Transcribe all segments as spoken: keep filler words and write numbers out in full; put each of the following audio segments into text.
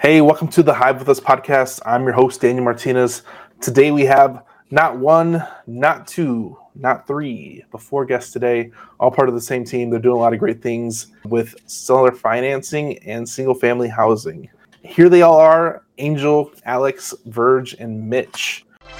Hey, welcome to the Hive with Us podcast. I'm your host, Daniel Martinez. Today we have not one, not two, not three, but four guests today, all part of the same team. They're doing a lot of great things with seller financing and single-family housing. Here they all are, Angel, Alex, Verge, and Mitch.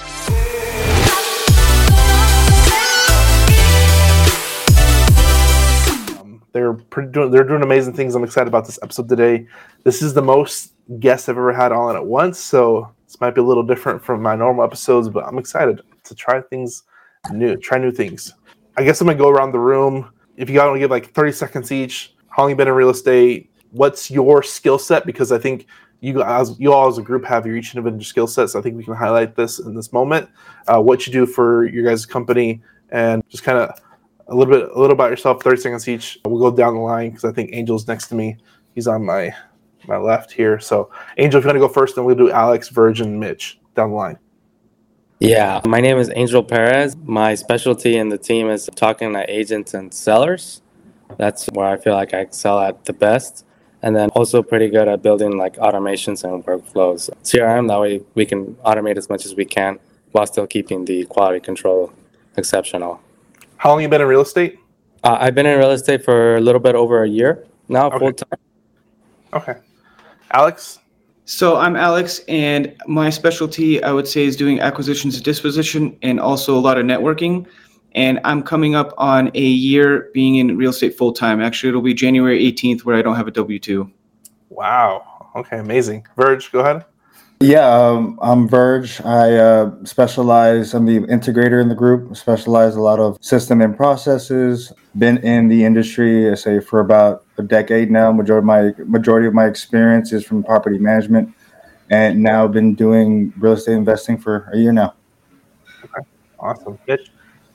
They're pretty doing, they're doing amazing things. I'm excited about this episode today. This is the most guests I've ever had on at once, so this might be a little different from my normal episodes, but I'm excited to try things new, try new things. I guess I'm going to go around the room. If you guys want to give like thirty seconds each, how long you been in real estate? What's your skill set? Because I think you guys, you all as a group have your each individual skill sets. So I think we can highlight this in this moment. Uh, what you do for your guys' company, and just kind of a little bit, a little about yourself. thirty seconds each. We'll go down the line because I think Angel's next to me. He's on my my left here. So Angel, if you want to go first, then we'll do Alex, Verge, and Mitch down the line. Yeah, my name is Angel Perez. My specialty in the team is talking to agents and sellers. That's where I feel like I excel at the best. And then also pretty good at building like automations and workflows. C R M, that way we can automate as much as we can while still keeping the quality control exceptional. How long have you been in real estate? Uh, I've been in real estate for a little bit over a year now, Okay. full time. Okay. Alex? So I'm Alex, and my specialty, I would say, is doing acquisitions and disposition and also a lot of networking. And I'm coming up on a year being in real estate full-time. Actually, it'll be January eighteenth where I don't have a W two. Wow. Okay, amazing. Verge, go ahead. Yeah, um, I'm Verge. I uh, specialize, I'm the integrator in the group, specialize a lot of system and processes. Been in the industry, I say, for about a decade now. Majority of my majority of my experience is from property management, and now been doing real estate investing for a year now. Okay, awesome. Mitch?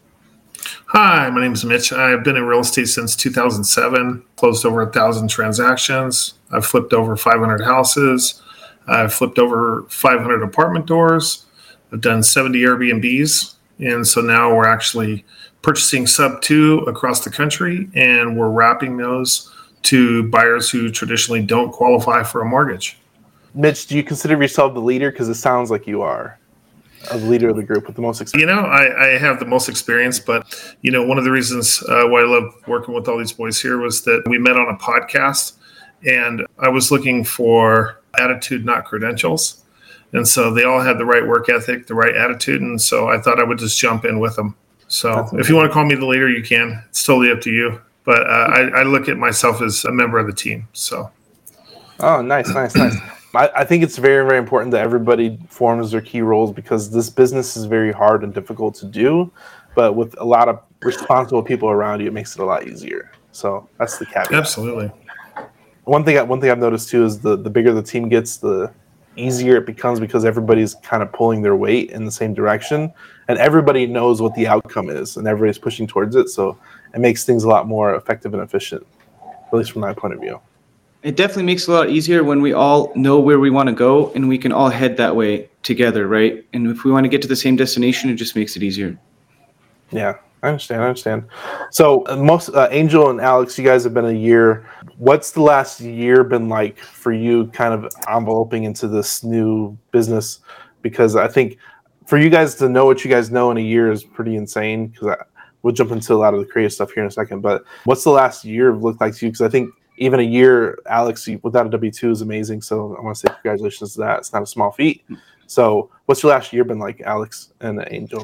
Hi, my name is Mitch. I've been in real estate since two thousand seven, closed over a thousand transactions. I've flipped over five hundred houses. I've flipped over five hundred apartment doors. I've done seventy Airbnbs. And so now we're actually purchasing sub two across the country, and we're wrapping those to buyers who traditionally don't qualify for a mortgage. Mitch, do you consider yourself the leader? Because it sounds like you are a leader of the group with the most experience. You know, I, I have the most experience, but, you know, one of the reasons uh, why I love working with all these boys here was that we met on a podcast, and I was looking for attitude, not credentials. And so they all had the right work ethic, the right attitude. And so I thought I would just jump in with them. So if you want to call me the leader, you can. It's totally up to you. But uh, I, I look at myself as a member of the team. So. Oh, nice, nice, nice. I, I think it's very, very important that everybody forms their key roles, because this business is very hard and difficult to do. But with a lot of responsible people around you, it makes it a lot easier. So that's the caveat. Absolutely. One thing, one thing I've noticed too is the, the bigger the team gets, the easier it becomes, because everybody's kind of pulling their weight in the same direction, and everybody knows what the outcome is, and everybody's pushing towards it. So it makes things a lot more effective and efficient, at least from my point of view. It definitely makes it a lot easier when we all know where we want to go and we can all head that way together, right? And if we want to get to the same destination, it just makes it easier. Yeah, I understand. I understand. So uh, most uh, Angel and Alex, you guys have been a year. What's the last year been like for you, kind of enveloping into this new business? Because I think for you guys to know what you guys know in a year is pretty insane. Because we'll jump into a lot of the creative stuff here in a second. But what's the last year looked like to you? Because I think even a year, Alex, without a W two is amazing. So I want to say congratulations to that. It's not a small feat. So what's your last year been like, Alex and Angel?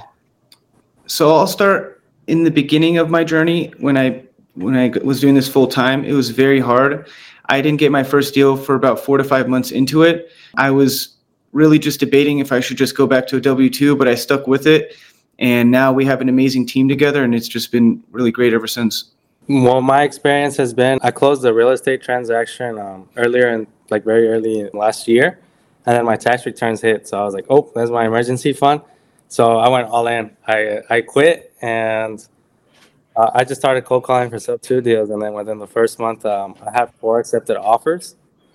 So I'll start in the beginning of my journey. When I when I was doing this full time, it was very hard. I didn't get my first deal for about four to five months into it. I was really just debating if I should just go back to a W two, but I stuck with it. And now we have an amazing team together, and it's just been really great ever since. Well, my experience has been, I closed the real estate transaction um, earlier in, like very early in last year. And then my tax returns hit. So I was like, oh, there's my emergency fund. So I went all in. I I quit, and uh, I just started cold calling for sub two deals. And then within the first month, um, I had four accepted offers.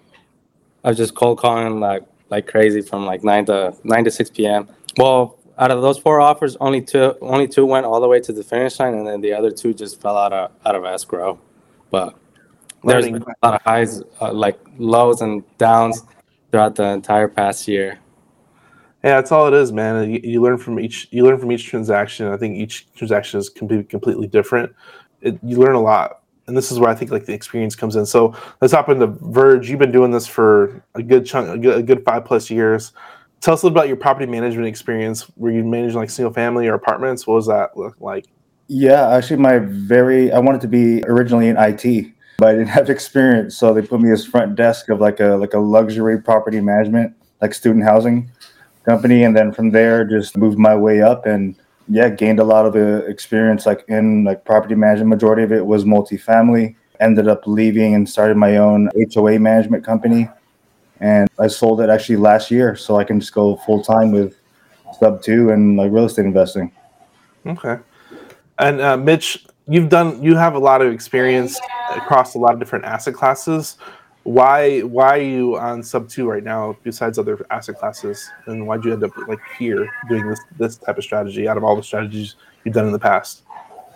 I was just cold calling like like crazy from like nine to nine to six p.m. Well, out of those four offers, only two only two went all the way to the finish line, and then the other two just fell out of out of escrow. But there's been a lot of highs, uh, like lows and downs. throughout the entire past year. Yeah, that's all it is, man. You, you learn from each. You learn from each transaction. I think each transaction is completely completely different. It, you learn a lot, and this is where I think like the experience comes in. So let's hop into Verge. You've been doing this for a good chunk, a good, a good five plus years. Tell us a little about your property management experience. Were you managing like single family or apartments? What was that look like? Yeah, actually, my very I wanted to be originally in I T, but I didn't have experience, so they put me as front desk of like a like a luxury property management, like student housing company, and then from there just moved my way up and yeah, gained a lot of the experience like in like property management. Majority of it was multifamily. Ended up leaving and started my own H O A management company, and I sold it actually last year, so I can just go full time with Sub two and like real estate investing. Okay. And uh, Mitch, you've done you have a lot of experience across a lot of different asset classes. Why why are you on Sub two right now besides other asset classes, and why'd you end up like here doing this this type of strategy out of all the strategies you've done in the past?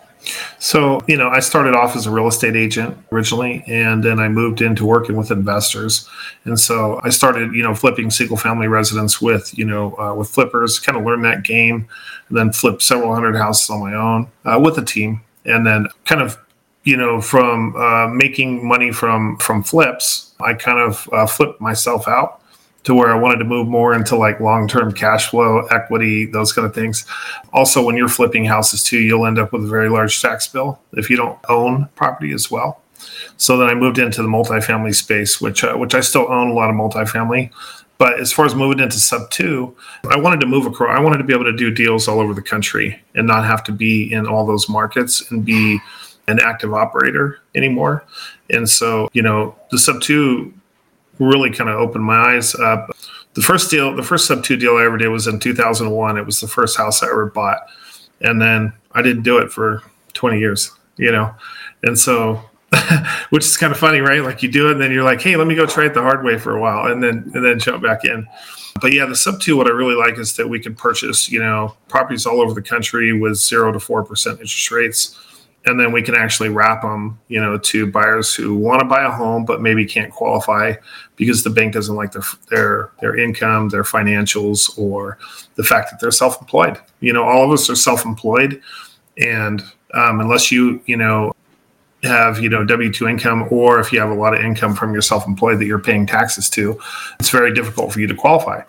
So, you know, I started off as a real estate agent originally, and then I moved into working with investors. And so I started, you know, flipping single family residents with, you know, uh, with flippers, kind of learned that game, and then flipped several hundred houses on my own uh, with a team. And then kind of, you know, from uh, making money from from flips, I kind of uh, flipped myself out to where I wanted to move more into like long-term cash flow, equity, those kind of things. Also, when you're flipping houses too, you'll end up with a very large tax bill if you don't own property as well. So then I moved into the multifamily space, which uh, which I still own a lot of multifamily. But as far as moving into Sub two, I wanted to move across. I wanted to be able to do deals all over the country and not have to be in all those markets and be an active operator anymore. And so, you know, the Sub two really kind of opened my eyes up. The first deal, the first Sub two deal I ever did was in two thousand one. It was the first house I ever bought. And then I didn't do it for twenty years, you know? And so, which is kind of funny, right? Like you do it and then you're like, hey, let me go try it the hard way for a while and then, and then jump back in. But yeah, the Sub two, what I really like is that we can purchase, you know, properties all over the country with zero to four percent interest rates. And then we can actually wrap them, you know, to buyers who want to buy a home but maybe can't qualify because the bank doesn't like their their their income, their financials, or the fact that they're self-employed. You know, all of us are self-employed, and um, unless you, you know, have, you know, W two income, or if you have a lot of income from your self-employed that you're paying taxes to, it's very difficult for you to qualify.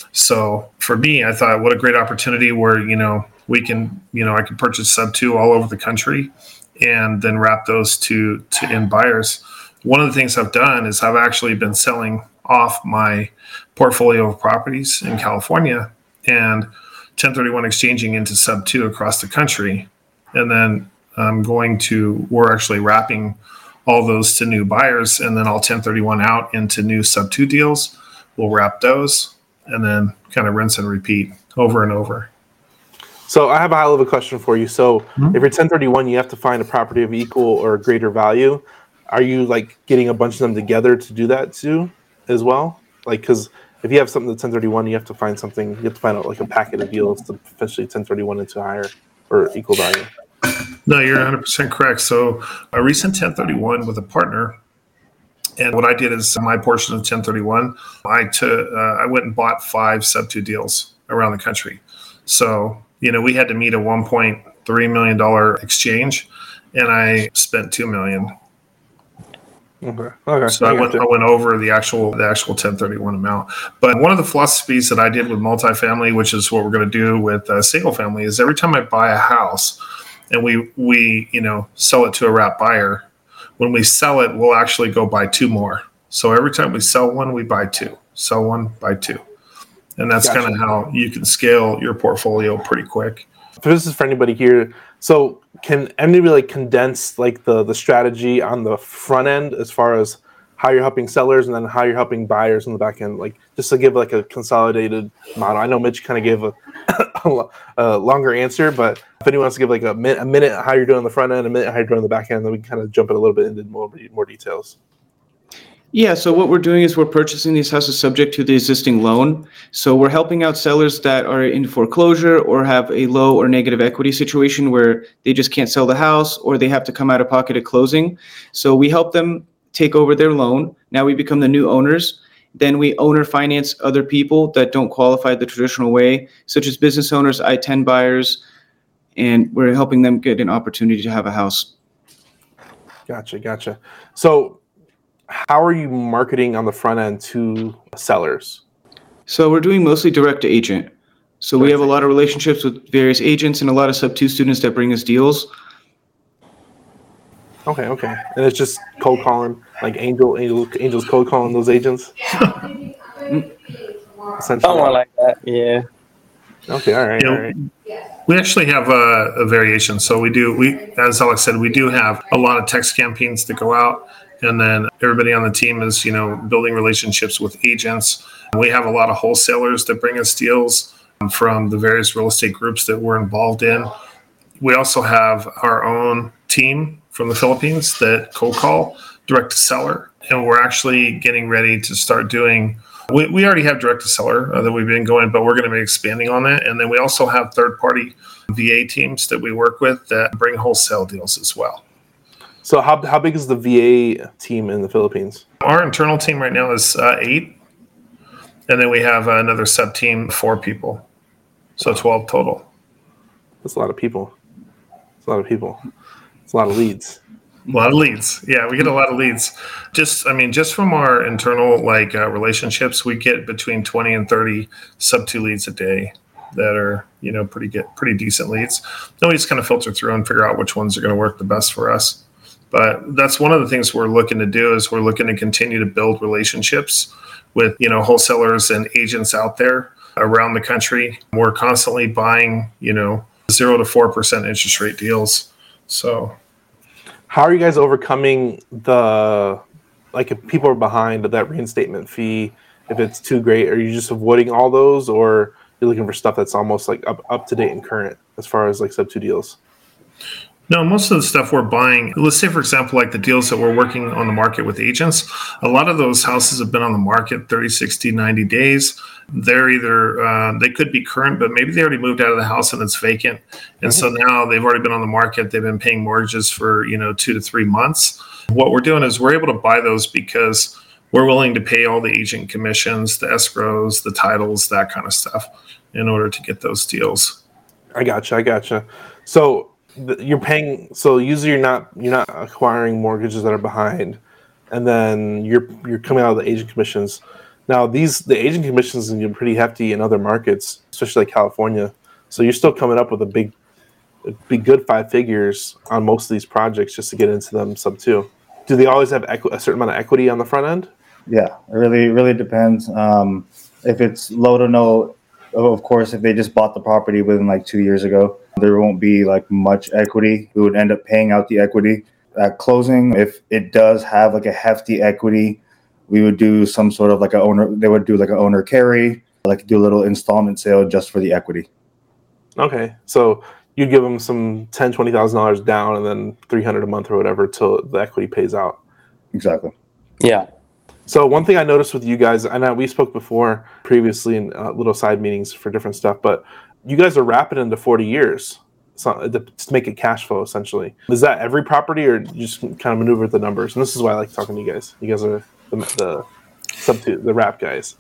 So for me, I thought, what a great opportunity where, you know, we can, you know, I can purchase Sub two all over the country and then wrap those to, to end buyers. One of the things I've done is I've actually been selling off my portfolio of properties in California and ten thirty-one exchanging into Sub two across the country. And then I'm going to, we're actually wrapping all those to new buyers, and then I'll ten thirty-one out into new Sub two deals. We'll wrap those and then kind of rinse and repeat over and over. So I have a high level question for you. So Mm-hmm. if you're ten thirty-one, you have to find a property of equal or greater value. Are you like getting a bunch of them together to do that too as well? Like, because if you have something that's ten thirty-one, you have to find something, you have to find out like a packet of deals to potentially ten thirty-one into higher or equal value. No, you're one hundred percent correct. So a recent ten thirty-one with a partner, and what I did is my portion of ten thirty-one, I took, uh, I went and bought five Sub two deals around the country. So, you know, we had to meet a one point three million dollars exchange, and I spent two million dollars. Okay. Okay. So I went, I went over the actual the actual ten thirty-one amount. But one of the philosophies that I did with multifamily, which is what we're going to do with uh, single family, is every time I buy a house and we we you know sell it to a wrap buyer, when we sell it, we'll actually go buy two more. So every time we sell one, we buy two. Sell one, buy two. And that's Gotcha. kind of how you can scale your portfolio pretty quick. If this is for anybody here, so can anybody like condense like the the strategy on the front end as far as how you're helping sellers and then how you're helping buyers on the back end, like just to give like a consolidated model? I know Mitch kind of gave a, a longer answer, but if anyone wants to give like a, min- a minute how you're doing on the front end, a minute how you're doing on the back end, then we can kind of jump it a little bit into more more details. Yeah, so what we're doing is we're purchasing these houses subject to the existing loan. So we're helping out sellers that are in foreclosure or have a low or negative equity situation where they just can't sell the house or they have to come out of pocket at closing. So we help them take over their loan. Now we become the new owners, Then we owner finance other people that don't qualify the traditional way, such as business owners, I ten buyers, and we're helping them get an opportunity to have a house. Gotcha, gotcha. So how are you marketing on the front end to sellers? So we're doing mostly direct to agent. So we have a lot of relationships with various agents and a lot of sub two students that bring us deals. Okay, okay. And it's just cold calling, like Angel, Angel, Angel's cold calling those agents? Essentially. Somewhere like that, yeah. Okay, all right, You know, all right. We actually have a, a variation. So we do, we as Alex said, we do have a lot of text campaigns that go out. And then everybody on the team is, you know, building relationships with agents. We have a lot of wholesalers that bring us deals from the various real estate groups that we're involved in. We also have our own team from the Philippines that cold call direct to seller. And we're actually getting ready to start doing, we, we already have direct to seller uh, that we've been going, but we're going to be expanding on that. And then we also have third party V A teams that we work with that bring wholesale deals as well. So how how big is the V A team in the Philippines? Our internal team right now is uh, eight. And then we have another sub team, four people. So twelve total. That's a lot of people. It's a lot of people. It's a lot of leads. A lot of leads. Yeah, we get a lot of leads. Just, I mean, just from our internal like uh, relationships, we get between twenty and thirty sub two leads a day that are, you know, pretty get pretty decent leads. Then we just kind of filter through and figure out which ones are going to work the best for us. But that's one of the things we're looking to do is we're looking to continue to build relationships with, you know, wholesalers and agents out there around the country. We're constantly buying, you know, zero to four percent interest rate deals. So how are you guys overcoming the, like if people are behind that reinstatement fee, if it's too great, are you just avoiding all those, or you're looking for stuff that's almost like up, up to date and current as far as like sub two deals? No, most of the stuff we're buying, let's say, for example, like the deals that we're working on the market with agents, a lot of those houses have been on the market thirty, sixty, ninety days. They're either, uh, they could be current, but maybe they already moved out of the house and it's vacant. And so now they've already been on the market. They've been paying mortgages for, you know, two to three months. What we're doing is we're able to buy those because we're willing to pay all the agent commissions, the escrows, the titles, that kind of stuff in order to get those deals. I gotcha. I gotcha. So you're paying, so usually you're not you're not acquiring mortgages that are behind, and then you're you're coming out of the agent commissions. Now these the agent commissions are pretty hefty in other markets, especially like California. So you're still coming up with a big, a big good five figures on most of these projects just to get into them sub two. Do they always have equi- a certain amount of equity on the front end? Yeah, it really really depends. Um, if it's low to no, of course, if they just bought the property within like two years ago, there won't be like much equity. We would end up paying out the equity at closing. If it does have like a hefty equity, we would do some sort of like a owner. They would do like an owner carry, like do a little installment sale just for the equity. Okay, so you give them some ten, twenty thousand dollars down, and then three hundred a month or whatever till the equity pays out. Exactly. Yeah. So one thing I noticed with you guys, I know we spoke before previously in uh, little side meetings for different stuff, but you guys are wrapping into forty years so, to make it cash flow, essentially. Is that every property, or you just kind of maneuver the numbers? And this is why I like talking to you guys. You guys are the, the sub the wrap guys.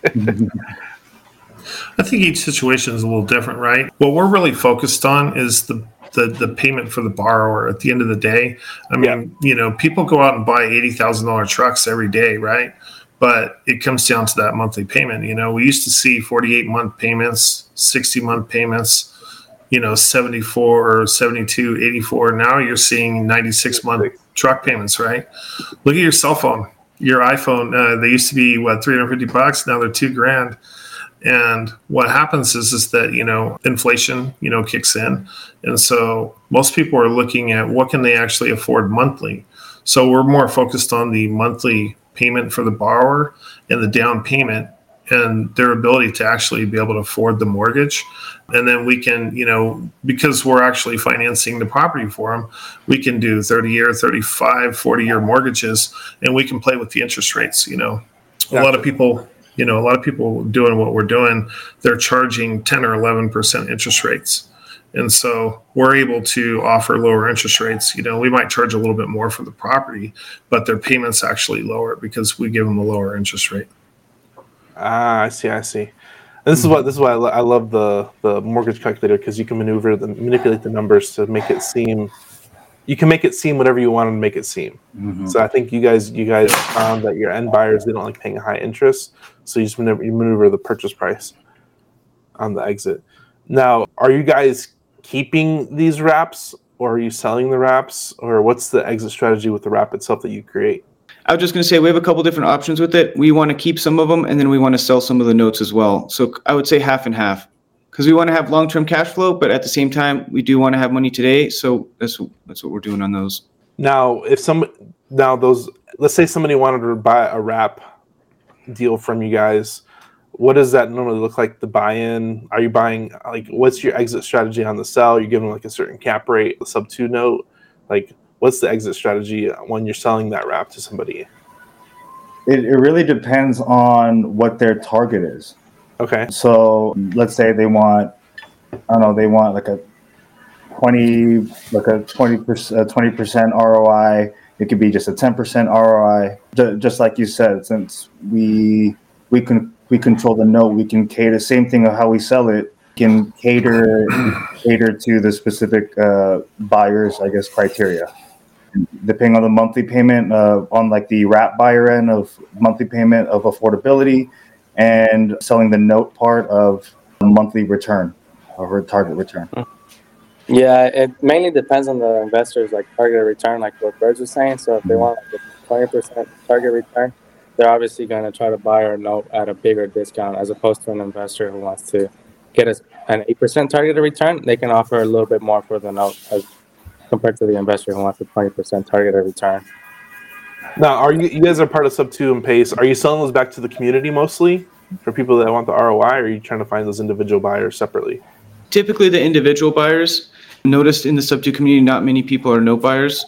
I think each situation is a little different, right? What we're really focused on is the the, the payment for the borrower at the end of the day. I mean, yeah. you know, people go out and buy eighty thousand dollars trucks every day, right? But it comes down to that monthly payment. You know, we used to see forty-eight month payments, sixty month payments, you know, seventy-four or seventy-two, eighty-four. Now you're seeing ninety-six month truck payments, right? Look at your cell phone, your iPhone. Uh, they used to be, what, three hundred fifty bucks. Now they're two grand. And what happens is, is that, you know, inflation, you know, kicks in. And so most people are looking at what can they actually afford monthly. So we're more focused on the monthly payment for the borrower and the down payment and their ability to actually be able to afford the mortgage. And then we can, you know, because we're actually financing the property for them, we can do thirty year, thirty-five, forty year mortgages, and we can play with the interest rates. You know, a lot of people, you know, a lot of people doing what we're doing, they're charging ten or eleven percent interest rates. And so we're able to offer lower interest rates. You know, we might charge a little bit more for the property, but their payments actually lower because we give them a lower interest rate. Ah, I see. I see. And this is what this is why I, lo- I love the the mortgage calculator, because you can maneuver the manipulate the numbers to make it seem. You can make it seem whatever you want to make it seem. Mhm. So I think you guys you guys found that your end buyers, they don't like paying high interest, so you just maneuver, you maneuver the purchase price on the exit. Now, are you guys keeping these wraps, or are you selling the wraps, or what's the exit strategy with the wrap itself that you create? I was just going to say we have a couple different options with it. We want to keep some of them, and then we want to sell some of the notes as well. So I would say half and half, because we want to have long-term cash flow, but at the same time, we do want to have money today. So that's that's what we're doing on those. Now, if some now those let's say somebody wanted to buy a wrap deal from you guys, what does that normally look like? The buy-in? Are you buying, like, what's your exit strategy on the sell? You're giving like a certain cap rate, a sub two note, like. What's the exit strategy when you're selling that wrap to somebody? It, it really depends on what their target is. Okay. So let's say they want, I don't know, they want like a twenty, like a twenty percent, twenty percent R O I. It could be just a ten percent R O I. J- just like you said, since we we can we control the note, we can cater. Same thing of how we sell it. Can cater cater to the specific uh, buyers, I guess, criteria. Depending on the monthly payment, uh, on like the wrap buyer end of monthly payment of affordability, and selling the note part of monthly return or target return. Yeah, it mainly depends on the investors, like target return, like what Birds was saying. So if they want like a twenty percent target return, they're obviously going to try to buy our note at a bigger discount, as opposed to an investor who wants to get us an eight percent targeted return. They can offer a little bit more for the note as compared to the investor who wants a twenty percent targeted return. Now, are you you guys are part of Sub two and Pace? Are you selling those back to the community mostly for people that want the R O I, or are you trying to find those individual buyers separately? Typically, the individual buyers. Noticed in the sub two community, not many people are note buyers.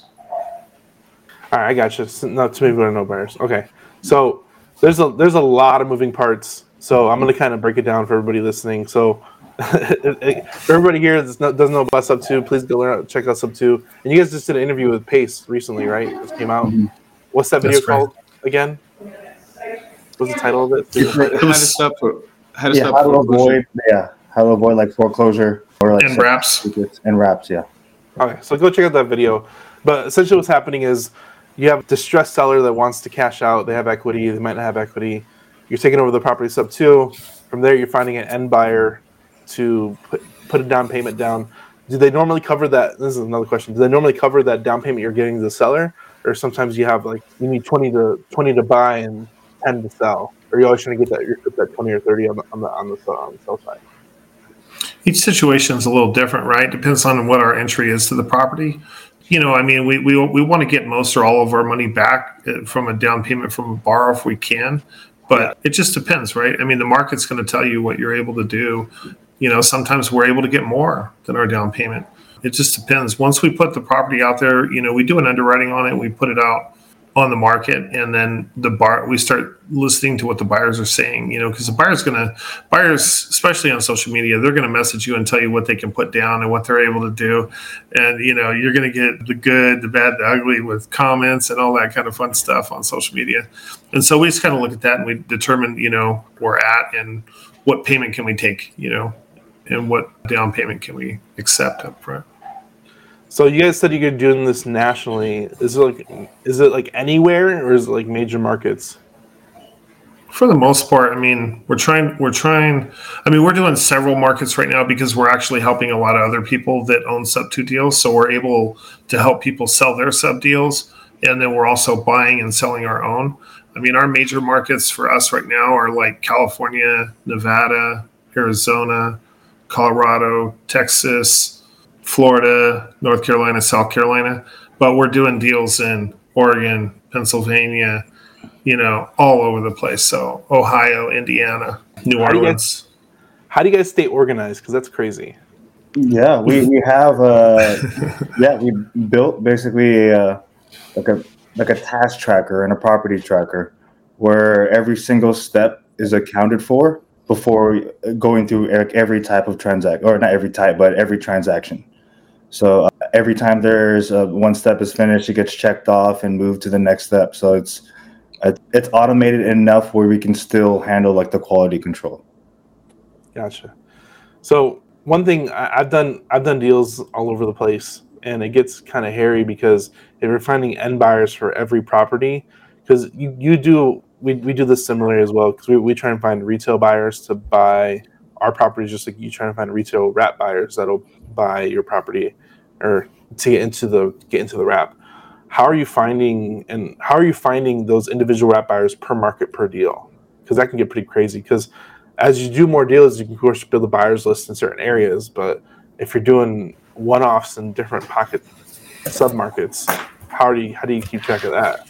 All right, I got you. Not too many people are no buyers. Okay, so there's a there's a lot of moving parts. So I'm going to kind of break it down for everybody listening. So for everybody here that doesn't know about Sub two, please go learn, check out Sub two. And you guys just did an interview with Pace recently, right? This came out. What's that video That's right. called again? What's the title of it? How to stop for how to Yeah, stop how to foreclosure. avoid, yeah, how to avoid like foreclosure or like And wraps. and wraps, yeah. Okay, so go check out that video. But essentially what's happening is you have a distressed seller that wants to cash out. They have equity. They might not have equity. You're taking over the property Sub two. From there, you're finding an end buyer to put, put a down payment down. Do they normally cover that? This is another question. Do they normally cover that down payment you're getting to the seller? Or sometimes you have like, you need twenty to twenty to buy and ten to sell? Or are you always trying to get that, you're that twenty or thirty on the, on the, on the, on the sell side? Each situation is a little different, right? Depends on what our entry is to the property. You know, I mean, we we, we want to get most or all of our money back from a down payment from a borrower if we can, but yeah. It just depends, right? I mean, the market's going to tell you what you're able to do. You know, sometimes we're able to get more than our down payment. It just depends. Once we put the property out there, you know, we do an underwriting on it. We put it out on the market, and then the bar we start listening to what the buyers are saying, you know, because the buyer's gonna buyers, especially on social media, they're gonna message you and tell you what they can put down and what they're able to do. And you know, you're gonna get the good, the bad, the ugly with comments and all that kind of fun stuff on social media. And so we just kind of look at that and we determine, you know, where we're at and what payment can we take, you know, and what down payment can we accept up front. So you guys said you're doing this nationally. Is it like is it like anywhere, or is it like major markets? For the most part, I mean, we're trying we're trying I mean, we're doing several markets right now because we're actually helping a lot of other people that own sub two deals. So we're able to help people sell their sub deals, and then we're also buying and selling our own. I mean, our major markets for us right now are like California, Nevada, Arizona, Colorado, Texas, Florida, North Carolina, South Carolina, but we're doing deals in Oregon, Pennsylvania, you know, all over the place. So Ohio, Indiana, New How do you Orleans. guys, how do you guys stay organized? Because that's crazy. Yeah, we, we have uh yeah, we built basically a, like a like a task tracker and a property tracker where every single step is accounted for before going through every type of transaction, or not every type, but every transaction. So uh, every time there's uh, one step is finished, it gets checked off and moved to the next step. So it's it, it's automated enough where we can still handle like the quality control. Gotcha. So one thing I, I've done, I've done deals all over the place, and it gets kind of hairy because if you're finding end buyers for every property, because you, you do, we, we do this similarly as well, because we, we try and find retail buyers to buy our properties, just like you try to find retail wrap buyers that'll buy your property or to get into the get into the wrap. How are you finding and how are you finding those individual wrap buyers per market per deal? Because that can get pretty crazy. Because as you do more deals, you can of course build a buyers list in certain areas. But if you're doing one-offs in different pocket submarkets, how do you how do you keep track of that?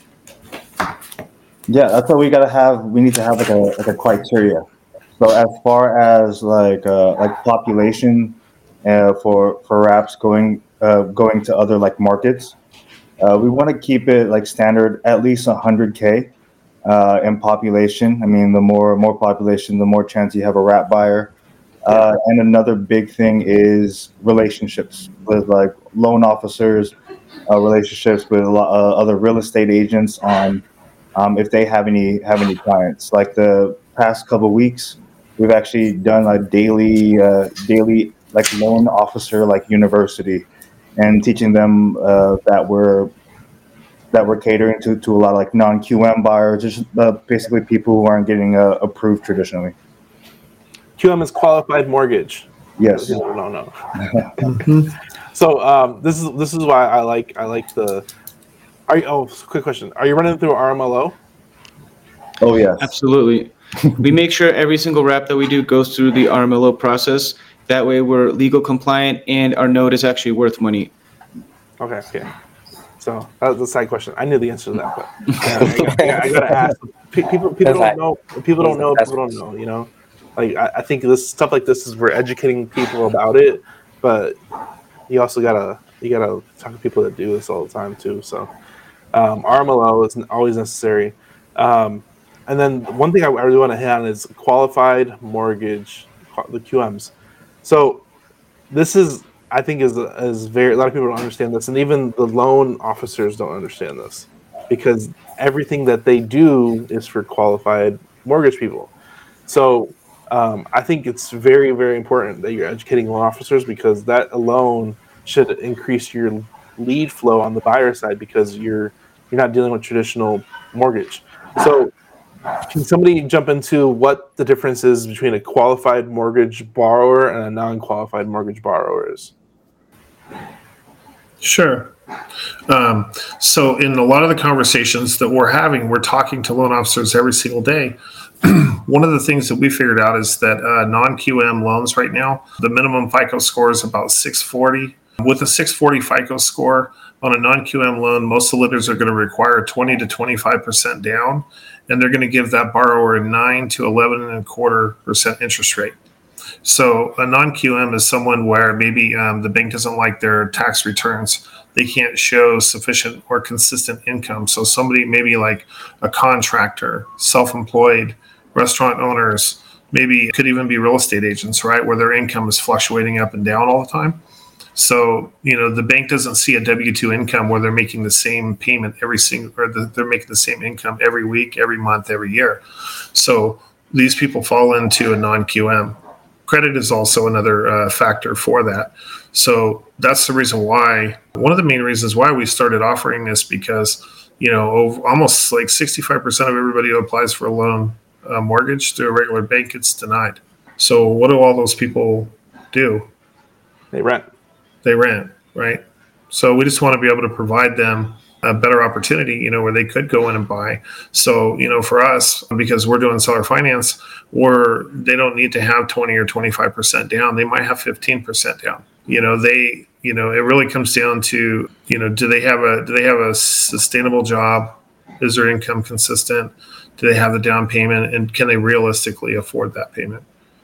Yeah, that's what we gotta have. We need to have like a like a criteria. So as far as like uh, like population uh, for for wraps going uh, going to other like markets, uh, we want to keep it like standard at least one hundred K uh, in population. I mean, the more more population, the more chance you have a wrap buyer. Uh, and another big thing is relationships with like loan officers, uh, relationships with a lot, uh, other real estate agents on um, if they have any have any clients. Like the past couple of weeks, we've actually done a daily uh, daily like loan officer like university, and teaching them uh, that we're that we're catering to, to a lot of like non Q M buyers, just uh, basically people who aren't getting uh, approved traditionally. Q M is qualified mortgage. Yes. No, no, no. So um, this is this is why I like I like the. Are you, oh, quick question: are you running through R M L O? Oh yes. Absolutely. We make sure every single wrap that we do goes through the R M L O process. That way we're legal compliant and our note is actually worth money. Okay, okay. So that was a side question. I knew the answer to that, but yeah, I, got, I, got, I gotta ask. People, people don't know. People don't know. People don't know. You know, like I, I think this stuff like this is we're educating people about it, but you also gotta you gotta talk to people that do this all the time too. So um, R M L O is always necessary. Um, and then one thing I, I really want to hit on is qualified mortgage, the Q Ms. So this is, I think, is is very a lot of people don't understand this, and even the loan officers don't understand this because everything that they do is for qualified mortgage people. So um, I think it's very, very important that you're educating loan officers because that alone should increase your lead flow on the buyer side because you're you're not dealing with traditional mortgage. So can somebody jump into what the difference is between a qualified mortgage borrower and a non-qualified mortgage borrower is? Sure. Um, so in a lot of the conversations that we're having, we're talking to loan officers every single day. One of the things that we figured out is that uh, non-Q M loans right now, the minimum FICO score is about six forty. With a six forty FICO score on a non-Q M loan, most lenders are going to require twenty to twenty-five percent down, and they're going to give that borrower a nine to eleven and a quarter percent interest rate. So a non-Q M is someone where maybe um, the bank doesn't like their tax returns. They can't show sufficient or consistent income. So somebody maybe like a contractor, self-employed, restaurant owners, maybe it could even be real estate agents, right? Where their income is fluctuating up and down all the time. So, you know, the bank doesn't see a W two income where they're making the same payment every single, or the, they're making the same income every week, every month, every year. So these people fall into a non-Q M. Credit is also another uh, factor for that. So that's the reason why, one of the main reasons why we started offering this, because, you know, over, almost like sixty-five percent of everybody who applies for a loan uh, mortgage through a regular bank gets denied. So what do all those people do? They rent. They rent, right? So we just want to be able to provide them a better opportunity, you know, where they could go in and buy. So, you know, for us, because we're doing seller finance, where they don't need to have twenty or twenty-five percent down. They might have fifteen percent down. You know, they, you know, it really comes down to, you know, do they have a, do they have a sustainable job? Is their income consistent? Do they have the down payment? And can they realistically afford that payment?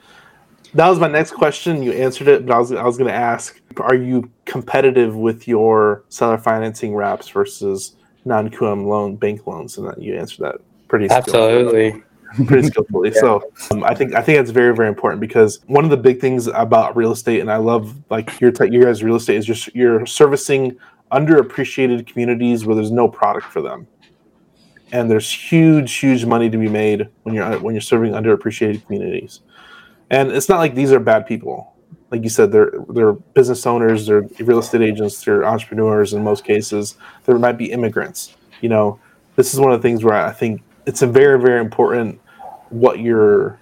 That was my next question. You answered it, but I was I was going to ask: are you competitive with your seller financing wraps versus non-Q M loan bank loans? And that you answered that pretty absolutely, skillfully. pretty skillfully. Yeah. So um, I think I think it's very very important because one of the big things about real estate, and I love like your t- your guys' real estate, is just you're servicing underappreciated communities where there's no product for them. and there's huge, huge money to be made when you're when you're serving underappreciated communities. And it's not like these are bad people. Like you said, they're they're business owners, they're real estate agents, they're entrepreneurs in most cases. There might be immigrants. You know, this is one of the things where I think it's a very, very important what your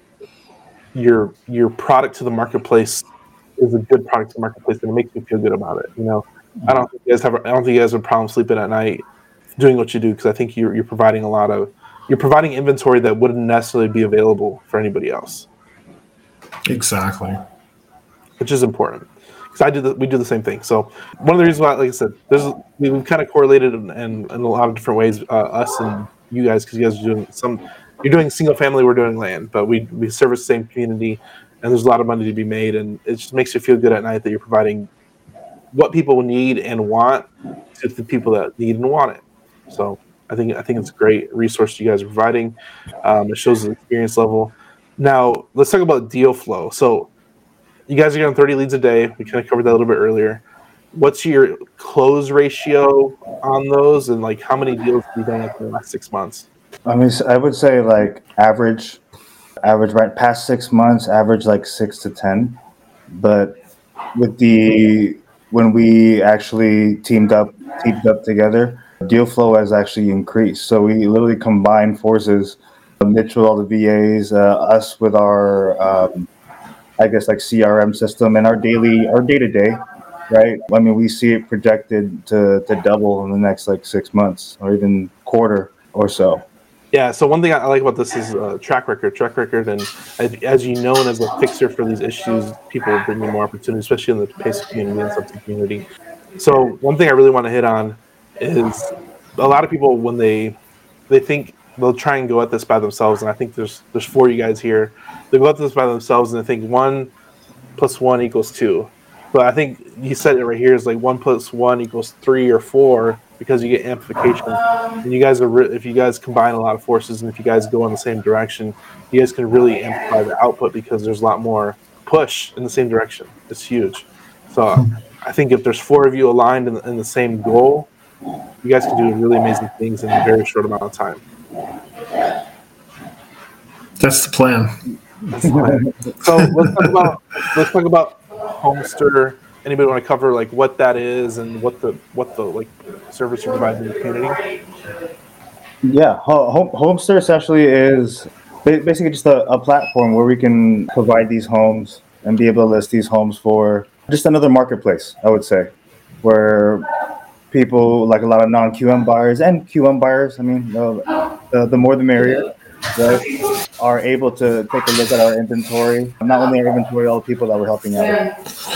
your your product to the marketplace is a good product to the marketplace, and it makes you feel good about it. You know, I don't think you guys have I don't think you guys have a problem sleeping at night doing what you do, because I think you're you're providing a lot of you're providing inventory that wouldn't necessarily be available for anybody else. Exactly. Which is important, because I do the, we do the same thing. So one of the reasons why, like I said, there's we've kind of correlated in, in, in a lot of different ways, uh, us and you guys, because you guys are doing some, you're doing single family, we're doing land, but we we service the same community, and there's a lot of money to be made, and it just makes you feel good at night that you're providing what people need and want to the people that need and want it. So I think I think it's a great resource you guys are providing. Um, it shows the experience level. Now let's talk about deal flow. So you guys are getting thirty leads a day. We kind of covered that a little bit earlier. What's your close ratio on those, and like how many deals have you done in the last six months? I mean, I would say like average, average right past six months, average like six to ten. But with the when we actually teamed up, teamed up together, deal flow has actually increased. So we literally combined forces, Mitch with all the V As, uh, us with our, um, I guess like C R M system, and our daily, our day to day, right? I mean, we see it projected to to double in the next like six months or even quarter or so. Yeah, so one thing I like about this is uh, track record, track record, and as, as you know, and as a fixer for these issues, people will bring you more opportunity, especially in the PACE community and substance community. So one thing I really want to hit on is a lot of people, when they they think they'll try and go at this by themselves, and I think there's there's four of you guys here. They go at this by themselves and they think one plus one equals two. But I think you said it right here is like one plus one equals three or four, because you get amplification. And you guys are, re- if you guys combine a lot of forces, and if you guys go in the same direction, you guys can really amplify the output, because there's a lot more push in the same direction. It's huge. So I think if there's four of you aligned in, in the same goal, you guys can do really amazing things in a very short amount of time. That's the plan. That's the plan. So let's talk about let's talk about Homester. Anybody want to cover like what that is and what the what the like service you provide in the community? Yeah, Home, Homester essentially is basically just a, a platform where we can provide these homes and be able to list these homes for just another marketplace, I would say, where people, like a lot of non-Q M buyers and Q M buyers, I mean, the, the, the more the merrier, right, are able to take a look at our inventory, not only our inventory, all the people that we're helping out.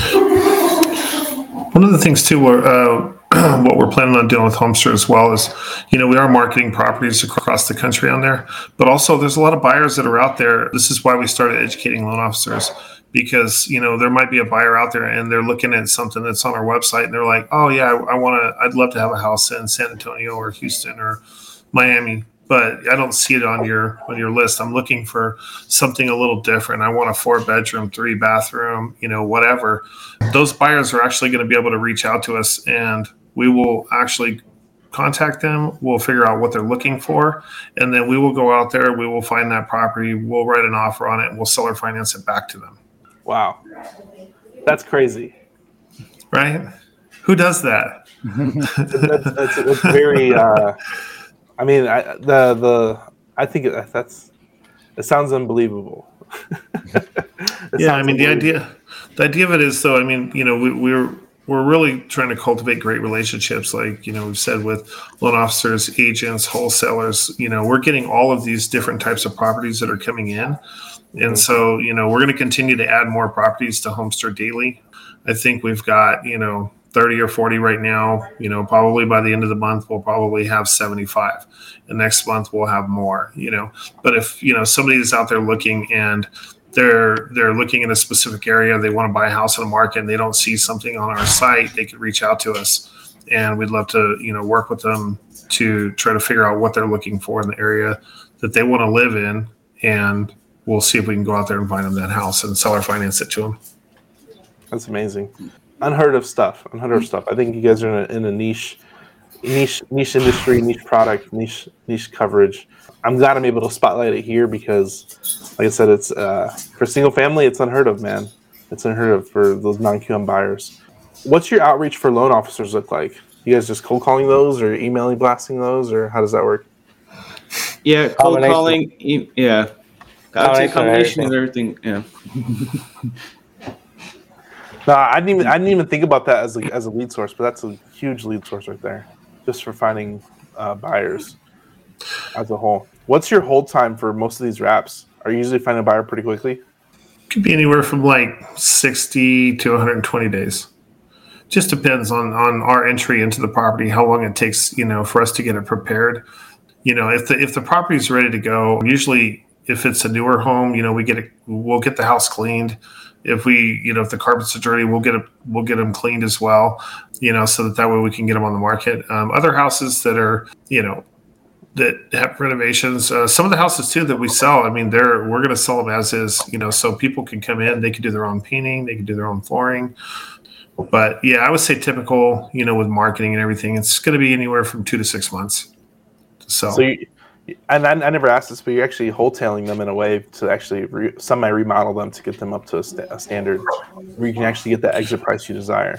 One of the things too, we're, uh, what we're planning on doing with Homester as well is, you know, we are marketing properties across the country on there, but also there's a lot of buyers that are out there. This is why we started educating loan officers, because, you know, there might be a buyer out there and they're looking at something that's on our website and they're like, oh yeah, I, I want to, I'd love to have a house in San Antonio or Houston or Miami, but I don't see it on your on your list. I'm looking for something a little different. I want a four bedroom, three bathroom, you know, whatever. Those buyers are actually going to be able to reach out to us, and we will actually contact them. We'll figure out what they're looking for, and then we will go out there. We will find that property. We'll write an offer on it, and we'll seller finance it back to them. Wow, that's crazy, right? Who does that? that's, that's, that's very. Uh, I mean, I, the the I think it, that's it sounds unbelievable. it yeah, sounds I mean the idea, the idea of it is though. I mean, you know, we, we're we're really trying to cultivate great relationships, like you know we've said with loan officers, agents, wholesalers. You know, we're getting all of these different types of properties that are coming in, mm-hmm. and so you know we're going to continue to add more properties to Homester daily. I think we've got you know. thirty or forty right now, you know, probably by the end of the month, we'll probably have seventy-five. And next month we'll have more, you know, but if, you know, somebody is out there looking and they're, they're looking in a specific area, they want to buy a house on the market and they don't see something on our site, they could reach out to us and we'd love to, you know, work with them to try to figure out what they're looking for in the area that they want to live in. And we'll see if we can go out there and find them that house and seller finance it to them. That's amazing. Unheard of stuff. Unheard of stuff. I think you guys are in a, in a niche niche niche industry, niche product, niche niche coverage. I'm glad I'm able to spotlight it here because, like I said, it's uh, for single family. It's unheard of, man. It's unheard of for those non-Q M buyers. What's your outreach for loan officers look like? You guys just cold calling those, or emailing blasting those, or how does that work? Yeah, cold calling. E- yeah, I would say combination of everything. Yeah. No, I didn't even I didn't even think about that as a, as a lead source, but that's a huge lead source right there, just for finding uh, buyers as a whole. What's your hold time for most of these wraps? Are you usually finding a buyer pretty quickly? Could be anywhere from like sixty to one hundred twenty days. Just depends on, on our entry into the property, how long it takes, you know, for us to get it prepared. You know, if the if the property is ready to go, usually if it's a newer home, you know, we get it, we'll get the house cleaned. If we, you know, if the carpets are dirty, we'll get it, we'll get them cleaned as well. You know, so that that way we can get them on the market. Um, other houses that are, you know, that have renovations. Uh, some of the houses too that we sell, I mean, they're we're going to sell them as is, you know, so people can come in, they can do their own painting, they can do their own flooring. But yeah, I would say typical, you know, with marketing and everything, it's going to be anywhere from two to six months. So, so you, and I, I never asked this, but you're actually wholetailing them in a way to actually re, semi remodel them to get them up to a, st- a standard where you can actually get the exit price you desire.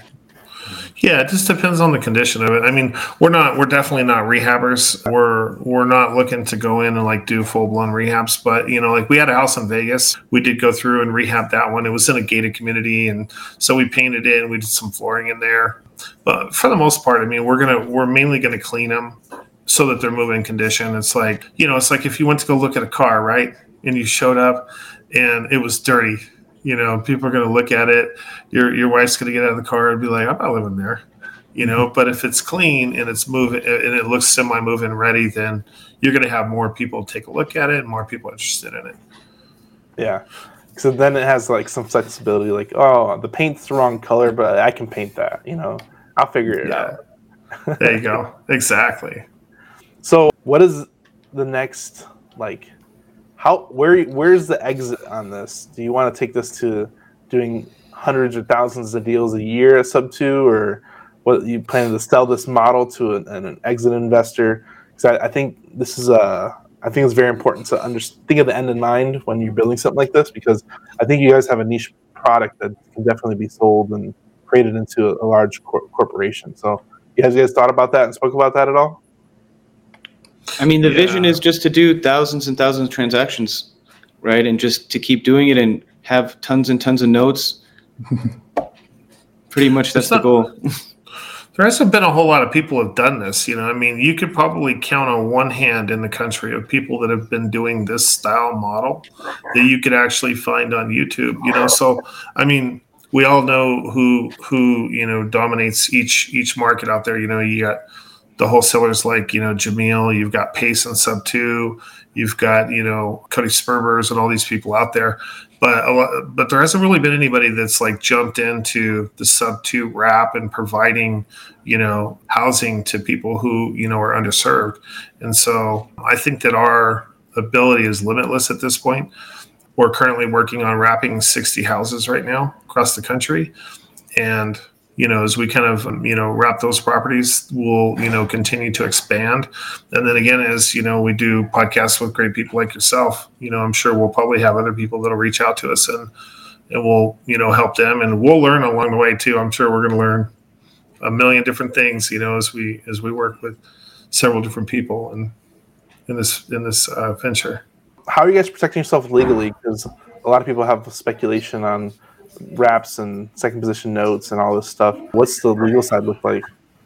Yeah, it just depends on the condition of it. I mean, we're not, we're definitely not rehabbers. We're, we're not looking to go in and like do full blown rehabs, but you know, like we had a house in Vegas. We did go through and rehab that one. It was in a gated community. And so we painted it and we did some flooring in there. But for the most part, I mean, we're going to, we're mainly going to clean them so that they're moving condition. It's like, you know, it's like if you went to go look at a car, right? And you showed up and it was dirty. You know, people are going to look at it. Your your wife's going to get out of the car and be like, I'm not living there. You know, but if it's clean and it's moving and it looks semi-moving ready, then you're going to have more people take a look at it and more people interested in it. Yeah. So then it has like some flexibility, like, oh, the paint's the wrong color, but I can paint that. You know, I'll figure it Yeah. out. There you go. Exactly. So what is the next, like, How where where's the exit on this? Do you want to take this to doing hundreds or thousands of deals a year at Sub two, or what you plan to sell this model to an, an exit investor? Because I, I think this is a I think it's very important to under, think of the end in mind when you're building something like this, because I think you guys have a niche product that can definitely be sold and created into a, a large cor- corporation. So you guys, you guys thought about that and spoke about that at all? I mean, the Yeah. vision is just to do thousands and thousands of transactions, right? And just to keep doing it and have tons and tons of notes. Pretty much that's the not, goal. There hasn't been a whole lot of people who have done this. You know, I mean, you could probably count on one hand in the country of people that have been doing this style model that you could actually find on YouTube. You know, so I mean, we all know who who you know dominates each each market out there. You know, you got the wholesalers like, you know, Jamil, you've got Pace and Sub two, you've got, you know, Cody Spurbers and all these people out there. But a lot, but there hasn't really been anybody that's like jumped into the Sub two wrap and providing, you know, housing to people who, you know, are underserved. And so I think that our ability is limitless at this point. We're currently working on wrapping sixty houses right now across the country. And you know, as we kind of, you know, wrap those properties, we'll, you know, continue to expand. And then again, as, you know, we do podcasts with great people like yourself, you know, I'm sure we'll probably have other people that'll reach out to us and, and we'll, you know, help them. And we'll learn along the way too. I'm sure we're going to learn a million different things, you know, as we, as we work with several different people and in this, in this uh, venture. How are you guys protecting yourself legally? Because a lot of people have speculation on wraps and second position notes and all this stuff. What's the legal side look like?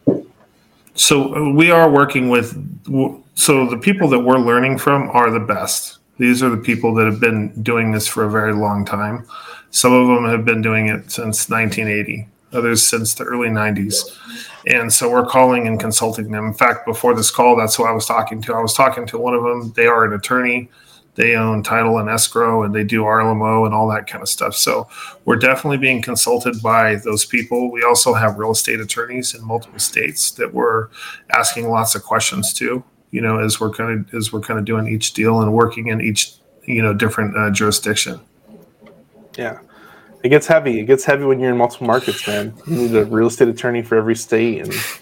So we are working with, so the people that we're learning from are the best. These are the people that have been doing this for a very long time. Some of them have been doing it since nineteen eighty, others since the early nineties. And so we're calling and consulting them. In fact, before this call, that's who I was talking to. I was talking to one of them. They are an attorney. They own title and escrow, and they do R L M O and all that kind of stuff. So we're definitely being consulted by those people. We also have real estate attorneys in multiple states that we're asking lots of questions to, you know, as we're kind of as we're kind of doing each deal and working in each, you know, different uh, jurisdiction. Yeah, it gets heavy. It gets heavy when you're in multiple markets, man. You need a real estate attorney for every state, and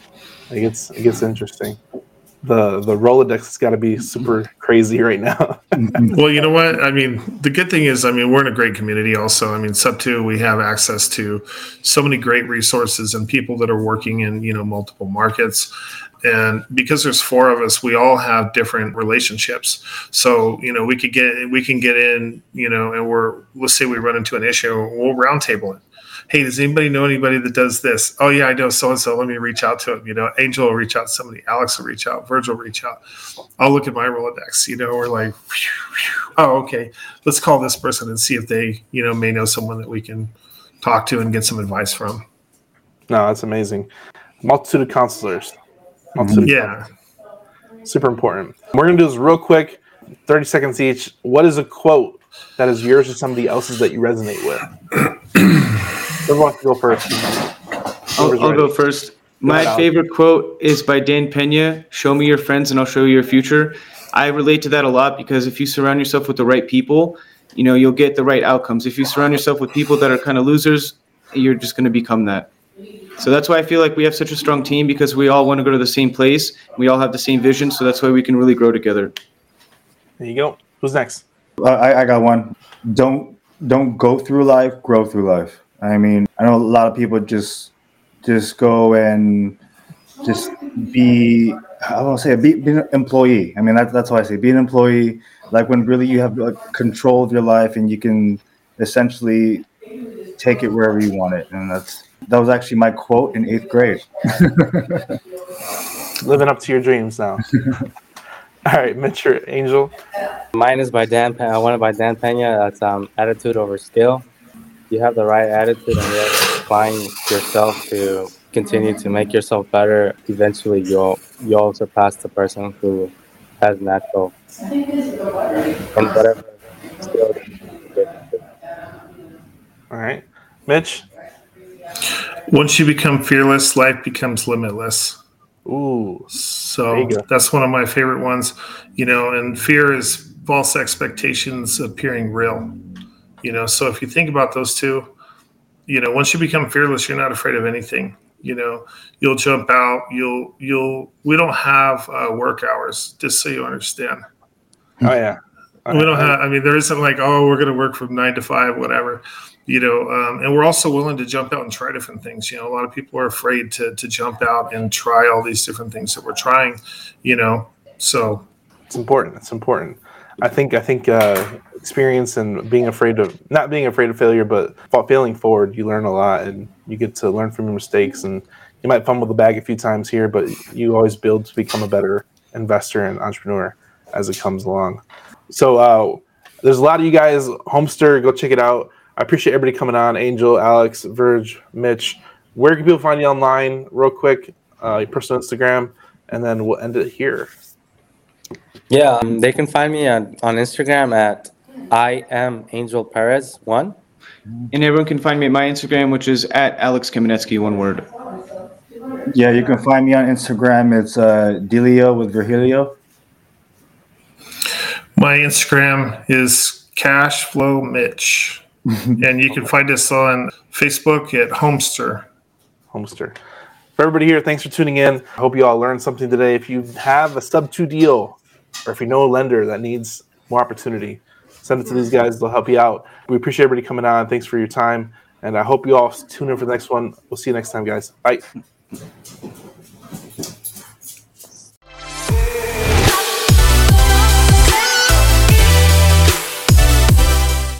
It gets it gets interesting. The the Rolodex has got to be super crazy right now. Well, you know what? I mean, the good thing is, I mean, we're in a great community also. I mean, Sub two, we have access to so many great resources and people that are working in, you know, multiple markets. And because there's four of us, we all have different relationships. So, you know, we could get, we can get in, you know, and we're, let's say we run into an issue, we'll roundtable it. Hey, does anybody know anybody that does this? Oh yeah, I know so-and-so. Let me reach out to him. You know, Angel will reach out to somebody. Alex will reach out. Virgil will reach out. I'll look at my Rolodex. You know, we're like, oh, okay, let's call this person and see if they, you know, may know someone that we can talk to and get some advice from. No, that's amazing. Multitude of counselors. Multitude yeah. of counselors. Super important. We're going to do this real quick, thirty seconds each. What is a quote that is yours or somebody else's that you resonate with? Who wants to go first? I'll, I'll go first. My ahead, favorite quote is by Dan Pena, "Show me your friends and I'll show you your future." I relate to that a lot because if you surround yourself with the right people, you know, you'll get the right outcomes. If you surround yourself with people that are kind of losers, you're just going to become that. So that's why I feel like we have such a strong team, because we all want to go to the same place. We all have the same vision. So that's why we can really grow together. There you go. Who's next? Uh, I, I got one. Don't don't go through life, grow through life. I mean, I know a lot of people just just go and just be, I won't say, be, be an employee. I mean, that, that's why I say be an employee. Like when really you have like, control of your life and you can essentially take it wherever you want it. And that's that was actually my quote in eighth grade. Living up to your dreams now. All right, Mitch or Angel. Mine is by Dan. Pe- I wanted by Dan Pena. That's um, attitude over skill. You have the right attitude and you're applying yourself to continue to make yourself better. Eventually, you'll you'll surpass the person who has natural and whatever skill. All right, Mitch. Once you become fearless, life becomes limitless. Ooh, so that's one of my favorite ones. You know, and fear is false expectations appearing real. You know, so if you think about those two, you know, once you become fearless, you're not afraid of anything. You know, you'll jump out. You'll, you'll, we don't have uh, work hours, just so you understand. Oh, yeah. We don't have, I mean, there isn't like, oh, we're going to work from nine to five, whatever, you know, um, and we're also willing to jump out and try different things. You know, a lot of people are afraid to, to jump out and try all these different things that we're trying, you know, so. It's important. It's important. I think I think uh, experience and being afraid of not being afraid of failure, but failing forward, you learn a lot and you get to learn from your mistakes. And you might fumble the bag a few times here, but you always build to become a better investor and entrepreneur as it comes along. So uh, there's a lot of you guys. Homester, go check it out. I appreciate everybody coming on. Angel, Alex, Verge, Mitch. Where can people find you online? Real quick, uh, your personal Instagram, and then we'll end it here. Yeah, um, they can find me on, on Instagram at I am Angel Perez one. And everyone can find me at my Instagram, which is at Alex Kamenetsky, one word. Yeah, you can find me on Instagram. It's uh, Delio with Virgilio. My Instagram is Cashflow Mitch. And you can find us on Facebook at Homester. Homester. For everybody here, thanks for tuning in. I hope you all learned something today. If you have a sub two deal, or if you know a lender that needs more opportunity, send it to these guys. They'll help you out. We appreciate everybody coming on. Thanks for your time. And I hope you all tune in for the next one. We'll see you next time, guys. Bye.